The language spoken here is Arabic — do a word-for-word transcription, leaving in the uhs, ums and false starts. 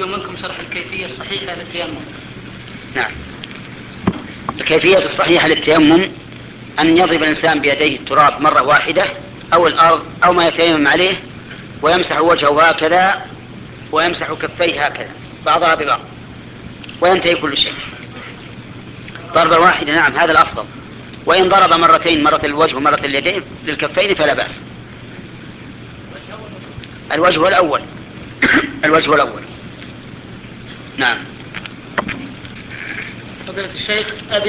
أرجو منكم شرح الكيفية الصحيحة للتيمم. نعم. الكيفية الصحيحة للتيمم أن يضرب الإنسان بيديه التراب مرة واحدة أو الأرض أو ما يتيمم عليه، ويمسح وجهه هكذا ويمسح كفيه هكذا بعضها ببعض وينتهي كل شيء. ضربة واحدة نعم هذا الأفضل، وإن ضرب مرتين، مرة الوجه ومرة اليدين للكفين فلا بأس. الوجه الأول الوجه الأول نعم. فضيلة الشيخ أبي